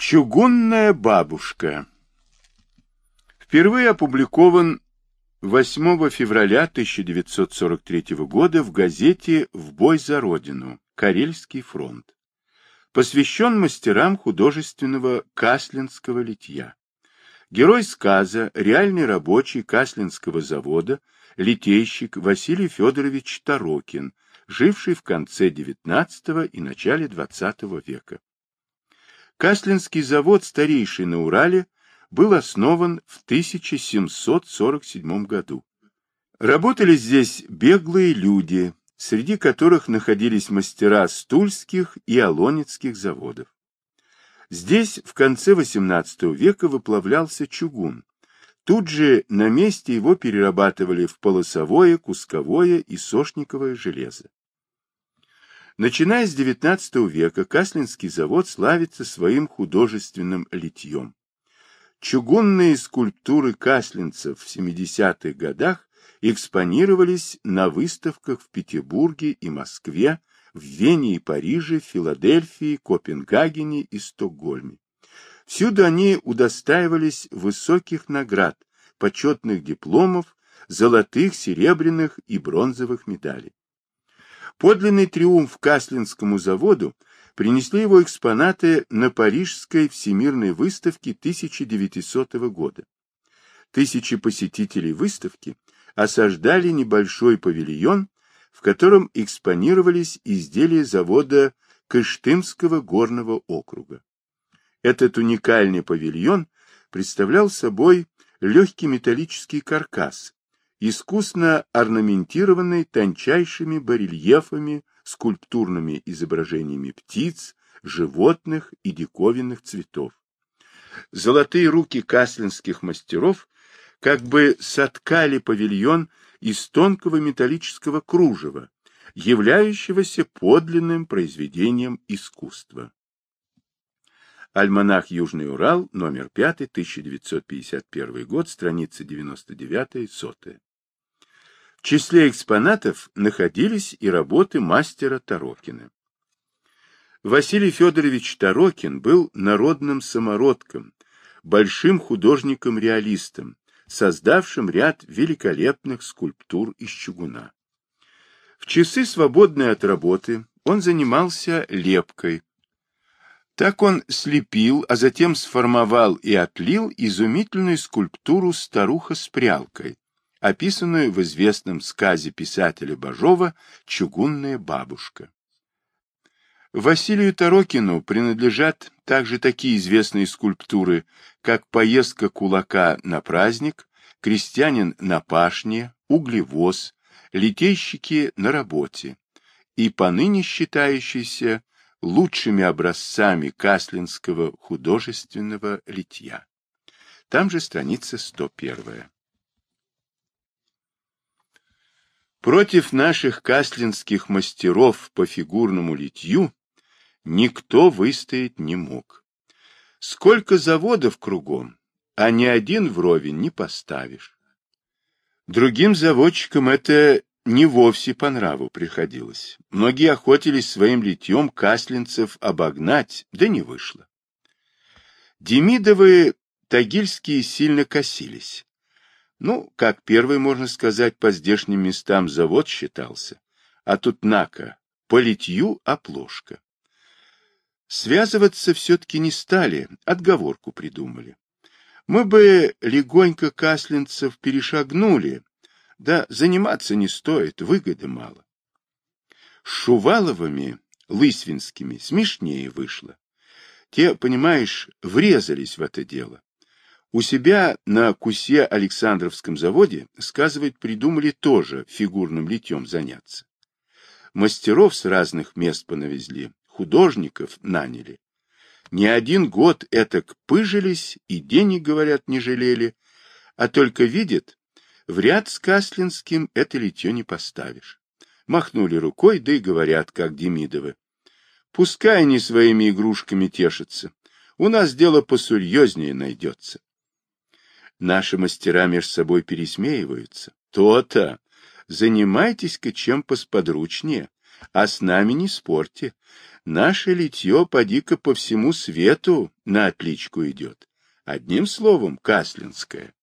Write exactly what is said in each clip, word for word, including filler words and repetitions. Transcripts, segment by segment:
Чугунная бабушка. Впервые опубликован восьмого февраля тысяча девятьсот сорок третьего года в газете «В бой за Родину. Карельский фронт». Посвящен мастерам художественного каслинского литья. Герой сказа, реальный рабочий Каслинского завода, литейщик Василий Федорович Тарокин, живший в конце девятнадцатого и начале двадцатого века. Каслинский завод, старейший на Урале, был основан в тысяча семьсот сорок седьмом году. Работали здесь беглые люди, среди которых находились мастера Стульских и Олонецких заводов. Здесь в конце восемнадцатого века выплавлялся чугун. Тут же на месте его перерабатывали в полосовое, кусковое и сошниковое железо. Начиная с девятнадцатого века Каслинский завод славится своим художественным литьем. Чугунные скульптуры каслинцев в семидесятых годах экспонировались на выставках в Петербурге и Москве, в Вене и Париже, Филадельфии, Копенгагене и Стокгольме. Всюду они удостаивались высоких наград, почетных дипломов, золотых, серебряных и бронзовых медалей. Подлинный триумф Каслинскому заводу принесли его экспонаты на Парижской всемирной выставке тысяча девятисотого года. Тысячи посетителей выставки осаждали небольшой павильон, в котором экспонировались изделия завода Кыштымского горного округа. Этот уникальный павильон представлял собой легкий металлический каркас, искусно орнаментированный тончайшими барельефами, скульптурными изображениями птиц, животных и диковинных цветов. Золотые руки каслинских мастеров как бы соткали павильон из тонкого металлического кружева, являющегося подлинным произведением искусства. Альманах «Южный Урал», номер пятый, тысяча девятьсот пятьдесят первый год, страница девяносто девятая, сотая. В числе экспонатов находились и работы мастера Тарокина. Василий Федорович Тарокин был народным самородком, большим художником-реалистом, создавшим ряд великолепных скульптур из чугуна. В часы, свободные от работы, он занимался лепкой. Так он слепил, а затем сформовал и отлил изумительную скульптуру «Старуха с прялкой», описанную в известном сказе писателя Бажова «Чугунная бабушка». Василию Тарокину принадлежат также такие известные скульптуры, как «Поездка кулака на праздник», «Крестьянин на пашне», «Углевоз», «Литейщики на работе» и поныне считающиеся лучшими образцами каслинского художественного литья. Там же страница сто первая. Против наших каслинских мастеров по фигурному литью никто выстоять не мог. Сколько заводов кругом, а ни один вровень не поставишь. Другим заводчикам это не вовсе по нраву приходилось. Многие охотились своим литьем каслинцев обогнать, да не вышло. Демидовы тагильские сильно косились. Ну, как первый, можно сказать, по здешним местам завод считался, а тут нако, по литью оплошка. Связываться все-таки не стали, отговорку придумали. Мы бы легонько каслинцев перешагнули, да заниматься не стоит, выгоды мало. С Шуваловыми, лысвинскими, смешнее вышло. Те, понимаешь, врезались в это дело. У себя на Кусе Александровском заводе, сказывать, придумали тоже фигурным литьем заняться. Мастеров с разных мест понавезли, художников наняли. Не один год этак пыжились и денег, говорят, не жалели, а только видят, в ряд с Каслинским это литье не поставишь. Махнули рукой, да и говорят, как Демидовы. Пускай они своими игрушками тешатся, у нас дело посерьезнее найдется. Наши мастера между собой пересмеиваются. То-то. Занимайтесь-ка чем посподручнее, А с нами не спорьте. Наше литье поди-ка по всему свету на отличку идет. Одним словом, каслинское.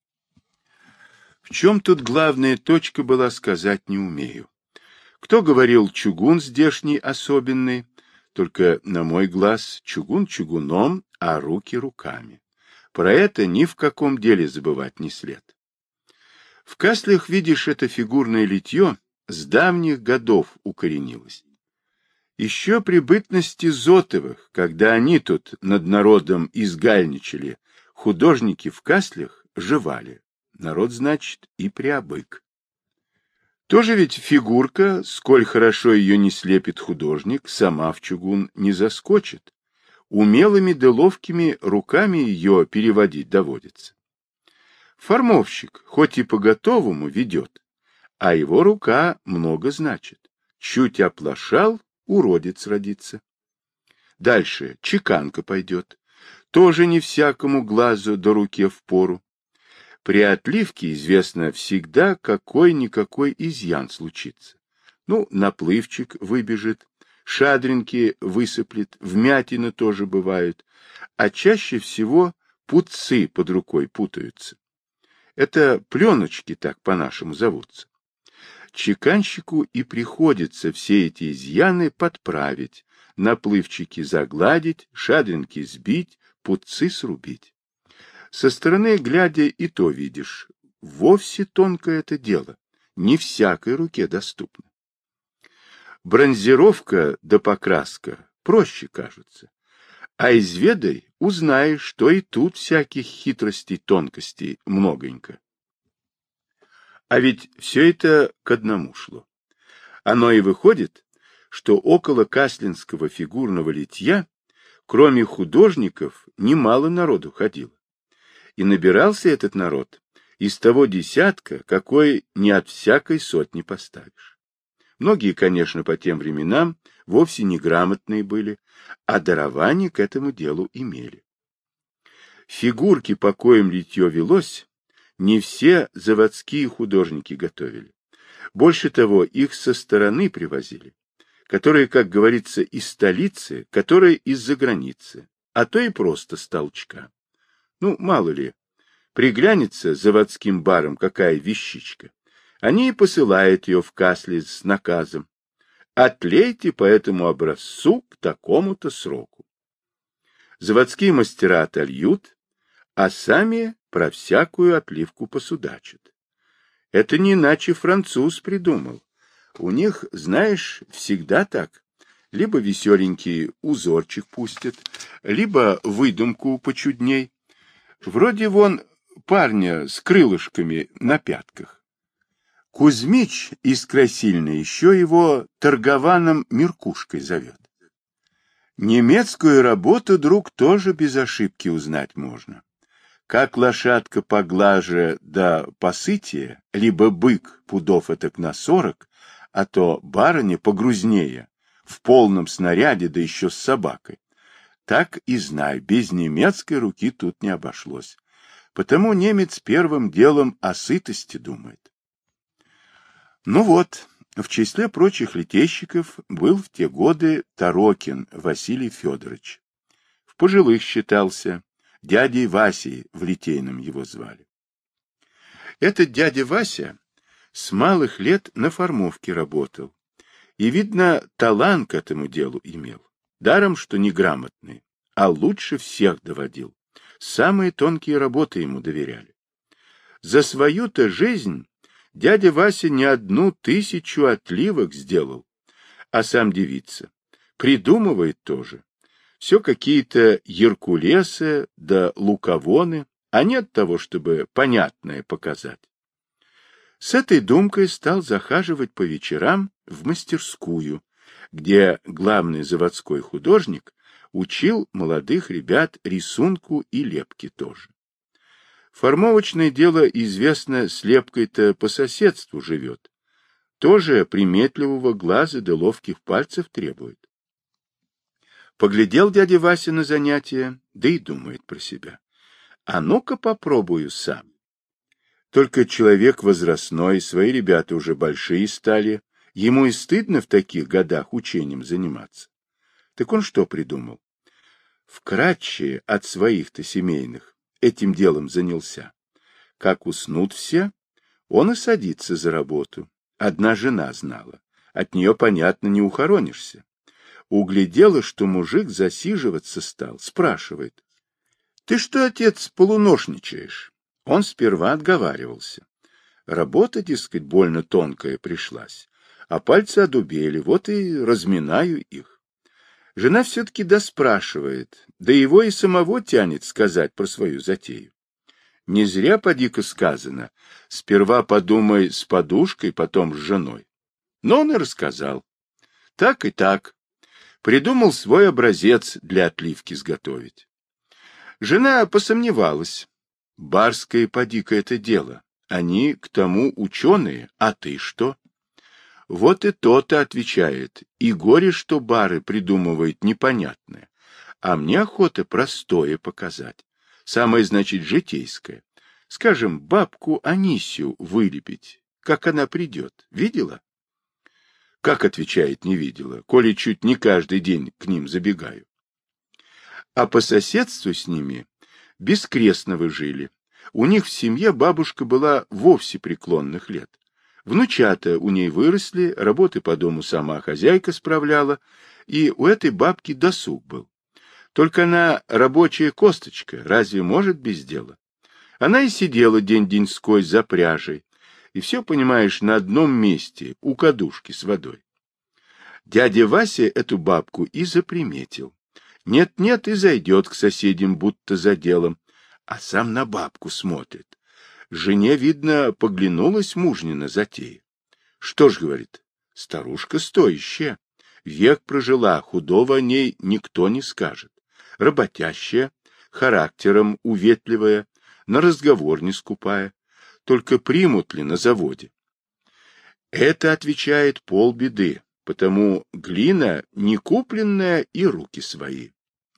В чем тут главная точка была, сказать не умею. Кто говорил, чугун здешний особенный, только, на мой глаз, чугун чугуном, а руки руками. Про это ни в каком деле забывать не след. В Каслях, видишь, это фигурное литье с давних годов укоренилось. Еще при бытности Зотовых, когда они тут над народом изгальничали, художники в Каслях жевали. Народ, значит, и приобык. Тоже ведь фигурка, сколь хорошо ее не слепит художник, сама в чугун не заскочит. Умелыми да ловкими руками ее переводить доводится. Формовщик, хоть и по-готовому, ведет, а его рука много значит. Чуть оплошал, уродец родится. Дальше чеканка пойдет. Тоже не всякому глазу до руке впору. При отливке известно всегда, какой-никакой изъян случится. Ну, наплывчик выбежит, шадринки высыплет, вмятины тоже бывают, а чаще всего путцы под рукой путаются. Это пленочки так по-нашему зовутся. Чеканщику и приходится все эти изъяны подправить, наплывчики загладить, шадринки сбить, путцы срубить. Со стороны, глядя, и то видишь, вовсе тонкое это дело, не всякой руке доступно. Бронзировка да покраска проще кажутся, а изведай, узнаешь, что и тут всяких хитростей, тонкостей многонько. А ведь все это к одному шло. Оно и выходит, что около каслинского фигурного литья, кроме художников, немало народу ходило. И набирался этот народ из того десятка, какой не от всякой сотни поставишь. Многие, конечно, по тем временам вовсе неграмотные были, а дарование к этому делу имели. Фигурки, по коим литье велось, не все заводские художники готовили. Больше того, их со стороны привозили, которые, как говорится, из столицы, которые из-за границы, а то и просто с толчка. Ну, мало ли, приглянется заводским барам какая вещичка. Они и посылают ее в Касли с наказом. Отлейте по этому образцу к такому-то сроку. Заводские мастера отольют, а сами про всякую отливку посудачат. Это не иначе француз придумал. У них, знаешь, всегда так. Либо веселенький узорчик пустят, либо выдумку почудней. Вроде вон парня с крылышками на пятках. Кузьмич из Красильной еще его торгованом Меркушкой зовет. Немецкую работу, друг, тоже без ошибки узнать можно. Как лошадка поглаже да посытие, либо бык пудов этак на сорок, а то барыня погрузнее, в полном снаряде, да еще с собакой. Так и знай, без немецкой руки тут не обошлось. Потому немец первым делом о сытости думает. Ну вот, в числе прочих литейщиков был в те годы Тарокин Василий Федорович. В пожилых считался, дядей Васей в Литейном его звали. Этот дядя Вася с малых лет на формовке работал, и, видно, талант к этому делу имел. Даром, что неграмотный, а лучше всех доводил. Самые тонкие работы ему доверяли. За свою-то жизнь дядя Вася не одну тысячу отливок сделал, а сам девица. Придумывает тоже. Все какие-то Геркулесы да луковоны, а не от того, чтобы понятное показать. С этой думкой стал захаживать по вечерам в мастерскую, где главный заводской художник учил молодых ребят рисунку и лепке тоже. Формовочное дело, известно, с лепкой-то по соседству живет. Тоже приметливого глаза да ловких пальцев требует. Поглядел дядя Вася на занятия, да и думает про себя. А ну-ка попробую сам. Только человек возрастной, свои ребята уже большие стали, Ему и стыдно в таких годах учением заниматься. Так он что придумал? Вкратче от своих-то семейных этим делом занялся. Как уснут все, он и садится за работу. Одна жена знала. От нее, понятно, не ухоронишься. Углядела, что мужик засиживаться стал, спрашивает. — Ты что, отец, полуношничаешь? Он сперва отговаривался. Работа, дескать, больно тонкая пришлась, а пальцы одубели, вот и разминаю их. Жена все-таки доспрашивает, да его и самого тянет сказать про свою затею. Не зря поди-ка сказано, сперва подумай с подушкой, потом с женой. Но он и рассказал. Так и так. Придумал свой образец для отливки сготовить. Жена посомневалась. Барское поди-ка это дело. Они к тому ученые, а ты что? Вот и то-то отвечает. И горе, что бары придумывает непонятное. А мне охота простое показать. Самое, значит, житейское. Скажем, бабку Анисию вылепить, как она придет. Видела? Как, отвечает, не видела, коли чуть не каждый день к ним забегаю. А по соседству с ними Бескрестновы жили. У них в семье бабушка была вовсе преклонных лет. Внучата у ней выросли, работы по дому сама хозяйка справляла, и у этой бабки досуг был. Только она рабочая косточка, разве может без дела? Она и сидела день-деньской за пряжей, и все, понимаешь, на одном месте, у кадушки с водой. Дядя Вася эту бабку и заприметил. Нет-нет, и зайдет к соседям, будто за делом, а сам на бабку смотрит. Жене, видно, поглянулась мужнина затея. Что ж, говорит, старушка стоящая, век прожила, худого о ней никто не скажет. Работящая, характером уветливая, на разговор не скупая. Только примут ли на заводе? Это, отвечает, полбеды, потому глина не купленная и руки свои.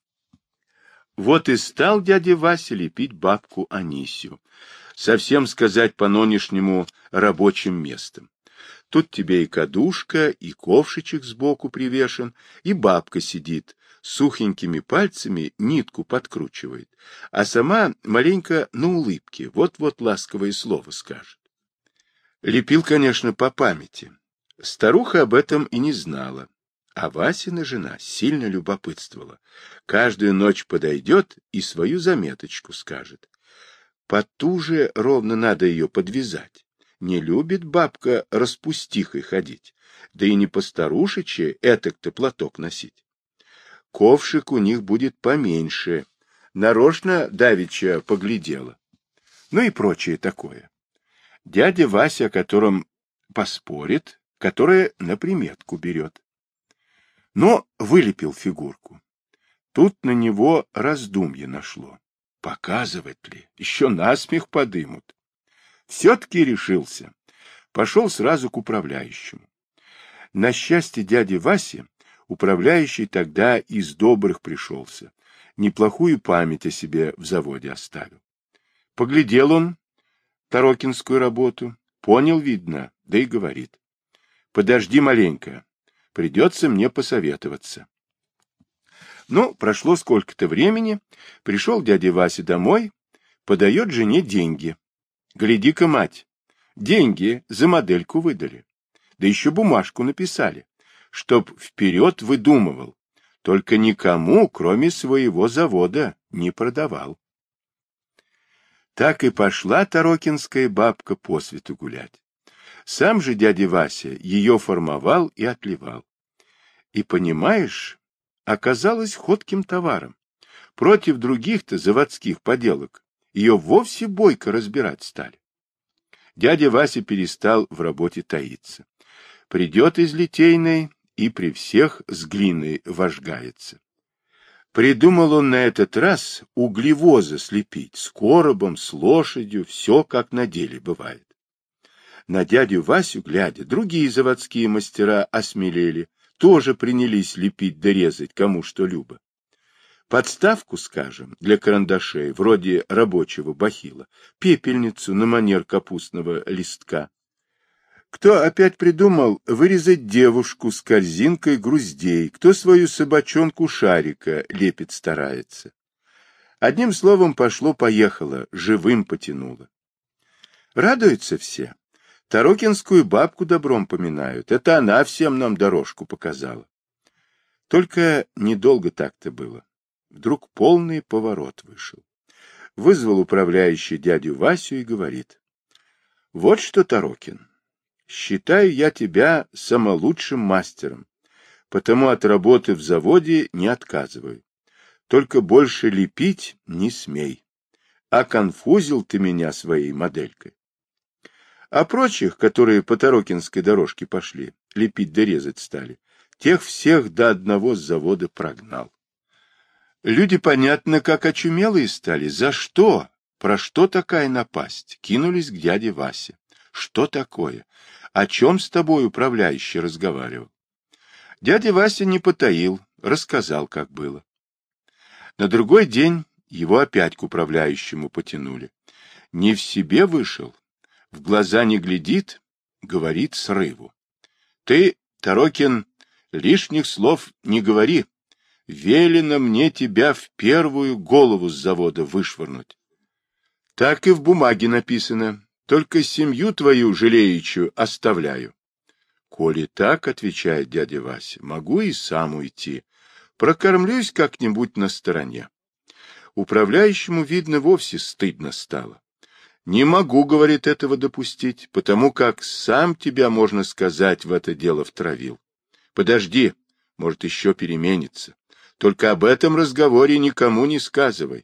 Вот и стал дядя Вася лепить бабку Анисию, совсем сказать по-нонешнему рабочим местом. Тут тебе и кадушка, и ковшичек сбоку привешен, и бабка сидит, сухенькими пальцами нитку подкручивает, а сама маленько на улыбке, вот-вот ласковое слово скажет. Лепил, конечно, по памяти. Старуха об этом и не знала, а Васина жена сильно любопытствовала. Каждую ночь подойдет и свою заметочку скажет. Потуже ровно надо ее подвязать. Не любит бабка распустихой ходить, да и не постарушечи этак-то платок носить. Ковшик у них будет поменьше, нарочно давеча поглядела. Ну и прочее такое. Дядя Вася, о котором поспорит, которое на приметку берет. Но вылепил фигурку. Тут на него раздумье нашло. Показывать ли? Еще насмех подымут. Все-таки решился. Пошел сразу к управляющему. На счастье дяди Васи, управляющий тогда из добрых пришелся. Неплохую память о себе в заводе оставил. Поглядел он Тарокинскую работу, понял, видно, да и говорит. Подожди маленько, придется мне посоветоваться. Ну, прошло сколько-то времени, пришел дядя Вася домой, подает жене деньги. Гляди-ка, мать, деньги за модельку выдали. Да еще бумажку написали, чтоб вперед выдумывал, только никому, кроме своего завода, не продавал. Так и пошла тарокинская бабка по свету гулять. Сам же дядя Вася ее формовал и отливал. И, понимаешь, оказалось ходким товаром. Против других-то заводских поделок ее вовсе бойко разбирать стали. Дядя Вася перестал в работе таиться. Придет из Литейной и при всех с глиной вожгается. Придумал он на этот раз углевоза слепить, с коробом, с лошадью, все как на деле бывает. На дядю Васю, глядя, другие заводские мастера осмелели, тоже принялись лепить да резать, кому что любо. Подставку, скажем, для карандашей, вроде рабочего бахила, пепельницу на манер капустного листка. Кто опять придумал вырезать девушку с корзинкой груздей, кто свою собачонку Шарика лепит старается. Одним словом, пошло-поехало, живым потянуло. Радуются все. Тарокинскую бабку добром поминают. Это она всем нам дорожку показала. Только недолго так-то было. Вдруг полный поворот вышел. Вызвал управляющий дядю Васю и говорит: вот что, Тарокин, считаю я тебя самолучшим мастером, потому от работы в заводе не отказываю. Только больше лепить не смей. А конфузил ты меня своей моделькой. А прочих, которые по Тарокинской дорожке пошли, лепить да резать стали, тех всех до одного с завода прогнал. Люди, понятно, как очумелые стали. За что? Про что такая напасть? Кинулись к дяде Васе. Что такое? О чем с тобой управляющий разговаривал? Дядя Вася не потаил, рассказал, как было. На другой день его опять к управляющему потянули. Не в себе вышел, в глаза не глядит, говорит срыву. Ты, Тарокин, лишних слов не говори. Велено мне тебя в первую голову с завода вышвырнуть. Так и в бумаге написано. Только семью твою жалеючую оставляю. Коли так, отвечает дядя Вася, могу и сам уйти. Прокормлюсь как-нибудь на стороне. Управляющему, видно, вовсе стыдно стало. Не могу, говорит, этого допустить, потому как сам тебя, можно сказать, в это дело втравил. Подожди, может, еще переменится. Только об этом разговоре никому не сказывай.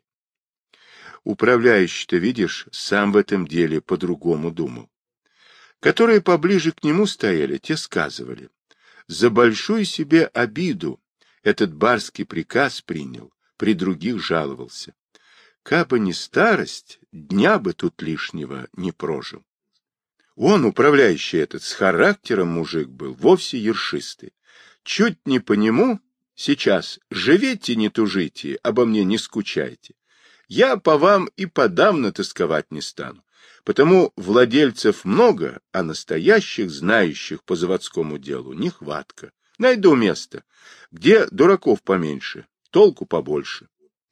Управляющий-то, видишь, сам в этом деле по-другому думал. Которые поближе к нему стояли, те сказывали. За большую себе обиду этот барский приказ принял, при других жаловался. Кабы не старость, дня бы тут лишнего не прожил. Он, управляющий этот, с характером мужик был, вовсе ершистый. Чуть не по нему, сейчас живите, не тужите, обо мне не скучайте. Я по вам и подавно тосковать не стану. Потому владельцев много, а настоящих, знающих по заводскому делу, нехватка. Найду место, где дураков поменьше, толку побольше.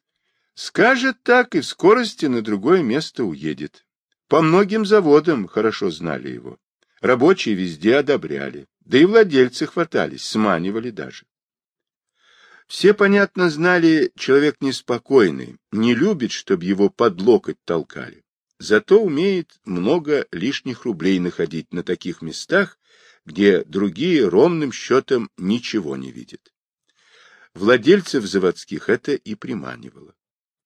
Скажет так и в скорости на другое место уедет. По многим заводам хорошо знали его. Рабочие везде одобряли, да и владельцы хватались, сманивали даже. Все, понятно, знали, человек неспокойный, не любит, чтобы его под локоть толкали. Зато умеет много лишних рублей находить на таких местах, где другие ровным счетом ничего не видят. Владельцев заводских это и приманивало.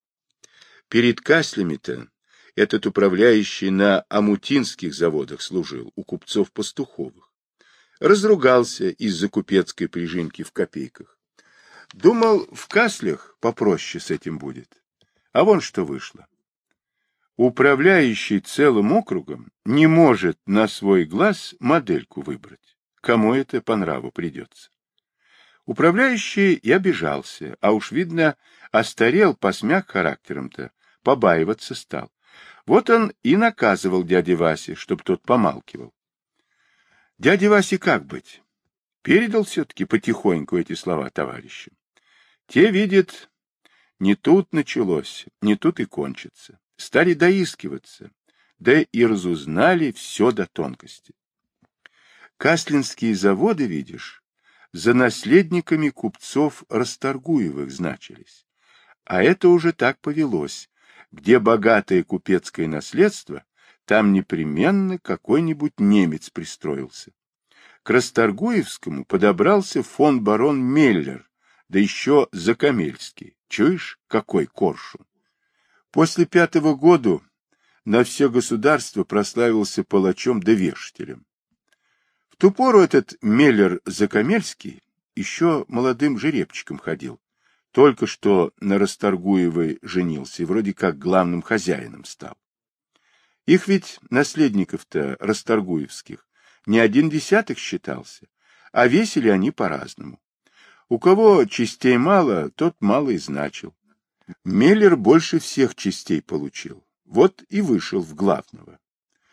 Перед каслями-то этот управляющий на амутинских заводах служил, у купцов Пастуховых. Разругался из-за купецкой прижимки в копейках. Думал, в каслях попроще с этим будет. А вон что вышло. Управляющий целым округом не может на свой глаз модельку выбрать. Кому это по нраву придется. Управляющий и обижался, а уж, видно, остарел, посмяк характером-то, побаиваться стал. Вот он и наказывал дяде Васе, чтоб тот помалкивал. Дяде Васе как быть? Передал все-таки потихоньку эти слова товарищам. Те, видят, не тут началось, не тут и кончится. Стали доискиваться, да и разузнали все до тонкости. Каслинские заводы, видишь, за наследниками купцов Расторгуевых значились. А это уже так повелось. Где богатое купецкое наследство, там непременно какой-нибудь немец пристроился. К Расторгуевскому подобрался фон барон Меллер, да еще Закамельский. Чуешь, какой коршун? После пятого года на все государство прославился палачом да вешателем. В ту пору этот Меллер-Закамельский еще молодым жеребчиком ходил. Только что на Расторгуевой женился и вроде как главным хозяином стал. Их ведь, наследников-то Расторгуевских, не один десяток считался, а весили они по-разному. У кого частей мало, тот мало и значил. Меллер больше всех частей получил, вот и вышел в главного.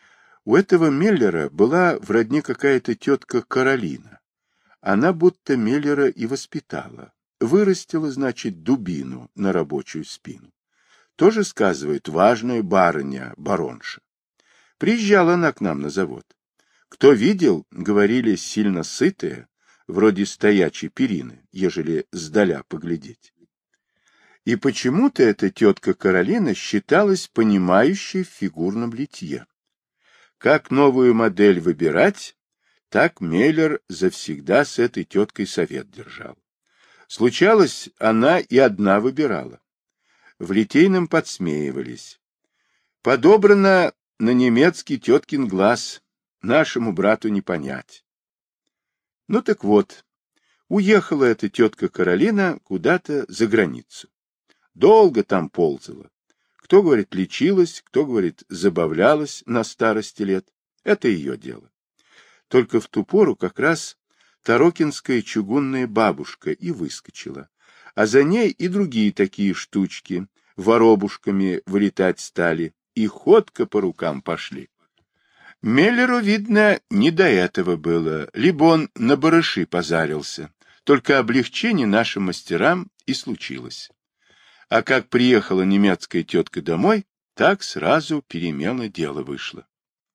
У этого Меллера была в родне какая-то тетка Каролина. Она будто Меллера и воспитала. Вырастила, значит, дубину на рабочую спину. Тоже сказывает важная барыня, баронша. Приезжала она к нам на завод. Кто видел, говорили, сильно сытая, вроде стоячей перины, ежели сдаля поглядеть. И почему-то эта тетка Каролина считалась понимающей в фигурном литье. Как новую модель выбирать, так Меллер завсегда с этой теткой совет держал. Случалось, она и одна выбирала. В Литейном подсмеивались. Подобрано на немецкий теткин глаз, нашему брату не понять. Ну так вот, уехала эта тетка Каролина куда-то за границу. Долго там ползала. Кто, говорит, лечилась, кто, говорит, забавлялась на старости лет. Это ее дело. Только в ту пору как раз Тарокинская чугунная бабушка и выскочила. А за ней и другие такие штучки воробушками вылетать стали, и ходко по рукам пошли. Меллеру, видно, не до этого было, либо он на барыши позарился. Только облегчение нашим мастерам и случилось. А как приехала немецкая тетка домой, так сразу перемена дела вышло.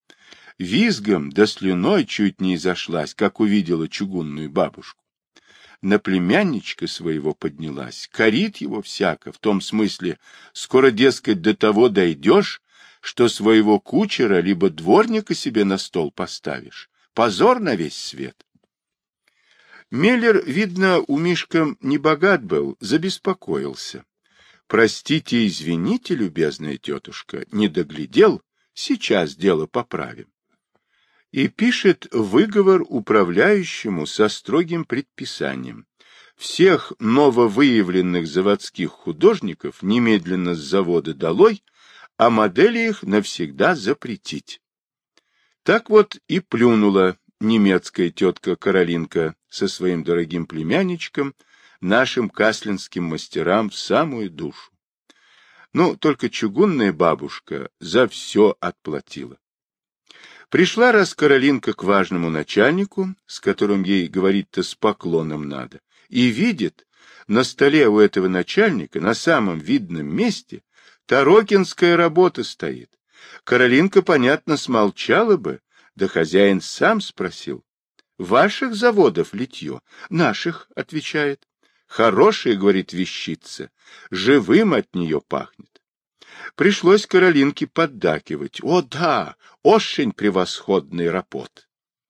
Визгом да слюной чуть не изошлась, как увидела чугунную бабушку. На племянничка своего поднялась, корит его всяко, в том смысле, скоро, дескать, до того дойдешь, что своего кучера либо дворника себе на стол поставишь. Позор на весь свет. Меллер, видно, у Мишка не богат был, забеспокоился. Простите, извините, любезная тетушка, не доглядел, сейчас дело поправим. И пишет выговор управляющему со строгим предписанием. Всех нововыявленных заводских художников немедленно с завода долой, а модели их навсегда запретить. Так вот и плюнула немецкая тетка Каролинка со своим дорогим племянничком, нашим каслинским мастерам в самую душу. Ну, только чугунная бабушка за все отплатила. Пришла раз Каролинка к важному начальнику, с которым ей говорить-то с поклоном надо, и видит, на столе у этого начальника на самом видном месте тарокинская работа стоит. Каролинка, понятно, смолчала бы, да хозяин сам спросил. Ваших заводов литье? Наших, отвечает. Хорошая, говорит, вещица, живым от нее пахнет. Пришлось Каролинке поддакивать. О да, очень превосходный рапот.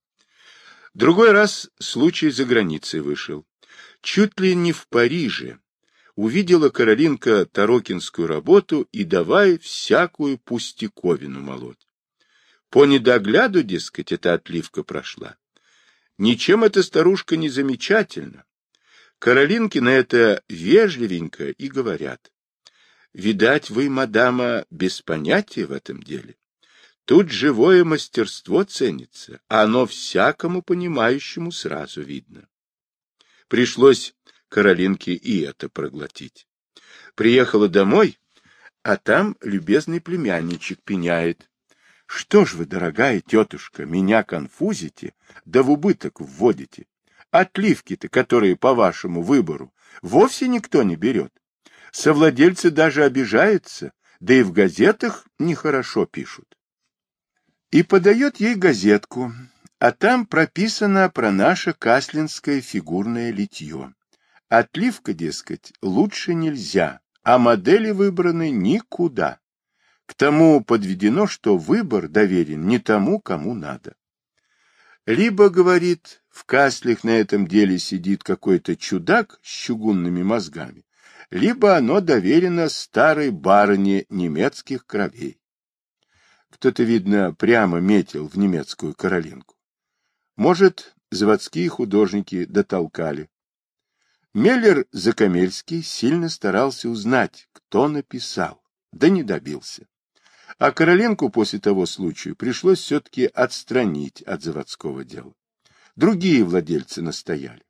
Другой раз случай за границей вышел. Чуть ли не в Париже увидела Каролинка тарокинскую работу и давай всякую пустяковину молоть. По недогляду, дескать, эта отливка прошла. Ничем эта старушка не замечательна. Каролинке на это вежливенько и говорят. Видать, вы, мадама, без понятия в этом деле. Тут живое мастерство ценится, а оно всякому понимающему сразу видно. Пришлось Каролинке и это проглотить. Приехала домой, а там любезный племянничек пеняет. Что ж вы, дорогая тетушка, меня конфузите, да в убыток вводите. Отливки-то, которые по вашему выбору, вовсе никто не берет. Совладельцы даже обижаются, да и в газетах нехорошо пишут. И подает ей газетку, а там прописано про наше каслинское фигурное литье. Отливка, дескать, лучше нельзя, а модели выбраны никуда. К тому подведено, что выбор доверен не тому, кому надо. Либо, говорит, в Каслях на этом деле сидит какой-то чудак с чугунными мозгами, либо оно доверено старой барыне немецких кровей. Кто-то, видно, прямо метил в немецкую Каролинку. Может, заводские художники дотолкали. Меллер Закамельский сильно старался узнать, кто написал, да не добился. А Каролинку после того случая пришлось все-таки отстранить от заводского дела. Другие владельцы настояли.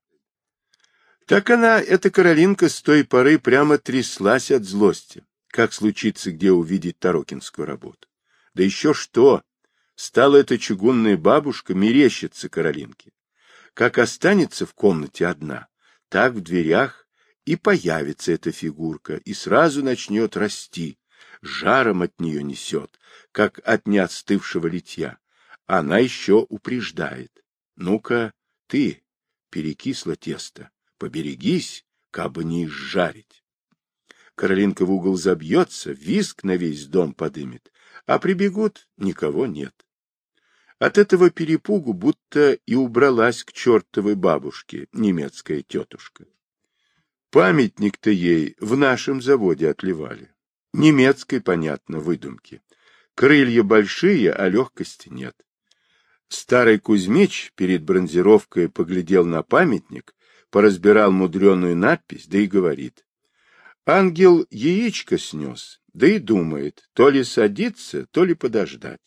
Так она, эта Каролинка, с той поры прямо тряслась от злости, как случится где увидеть тарокинскую работу. Да еще что! Стала эта чугунная бабушка мерещиться Каролинке. Как останется в комнате одна, так в дверях и появится эта фигурка, и сразу начнет расти. Жаром от нее несет, как от неотстывшего литья. Она еще упреждает. Ну-ка, ты, перекисло тесто, поберегись, кабы не изжарить. Каролинка в угол забьется, визг на весь дом подымет, а прибегут — никого нет. От этого перепугу будто и убралась к чертовой бабушке немецкая тетушка. Памятник-то ей в нашем заводе отливали. Немецкой, понятно, выдумки. Крылья большие, а легкости нет. Старый Кузьмич перед бронзировкой поглядел на памятник, поразбирал мудреную надпись, да и говорит. Ангел яичко снес, да и думает, то ли садиться, то ли подождать.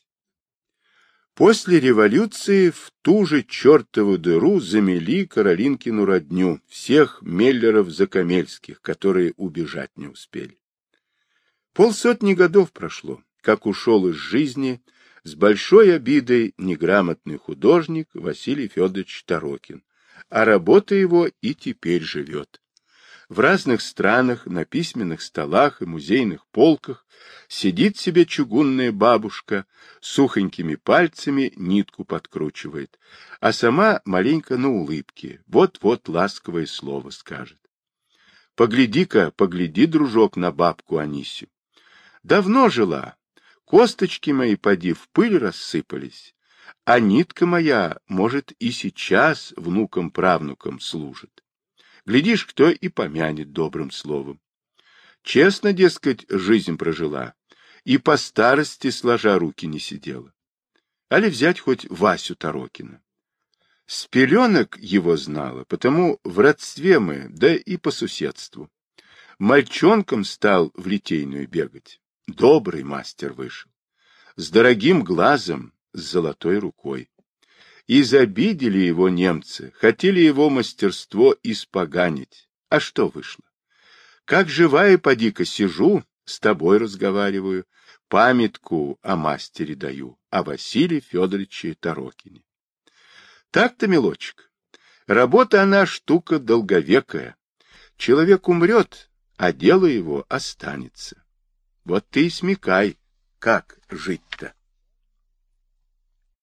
После революции в ту же чертову дыру замели Каролинкину родню, всех Меллеров-Закамельских, которые убежать не успели. Полсотни годов прошло, как ушел из жизни с большой обидой неграмотный художник Василий Федорович Тарокин, а работа его и теперь живет. В разных странах на письменных столах и музейных полках сидит себе чугунная бабушка, сухонькими пальцами нитку подкручивает, а сама маленько на улыбке, вот-вот ласковое слово скажет. Погляди-ка, погляди, дружок, на бабку Анисю. Давно жила, косточки мои, поди, в пыль рассыпались, а нитка моя, может, и сейчас внукам-правнукам служит. Глядишь, кто и помянет добрым словом. Честно, дескать, жизнь прожила, и по старости сложа руки не сидела. Али взять хоть Васю Тарокина. С пеленок его знала, потому в родстве мы, да и по соседству. Мальчонком стал в Литейную бегать. Добрый мастер вышел. С дорогим глазом, с золотой рукой. Изобидели его немцы, хотели его мастерство испоганить. А что вышло? Как живая поди-ка сижу, с тобой разговариваю, памятку о мастере даю, о Василии Федоровиче Тарокине. Так-то, милочек, работа она штука долговекая. Человек умрет, а дело его останется. Вот ты и смекай, как жить-то.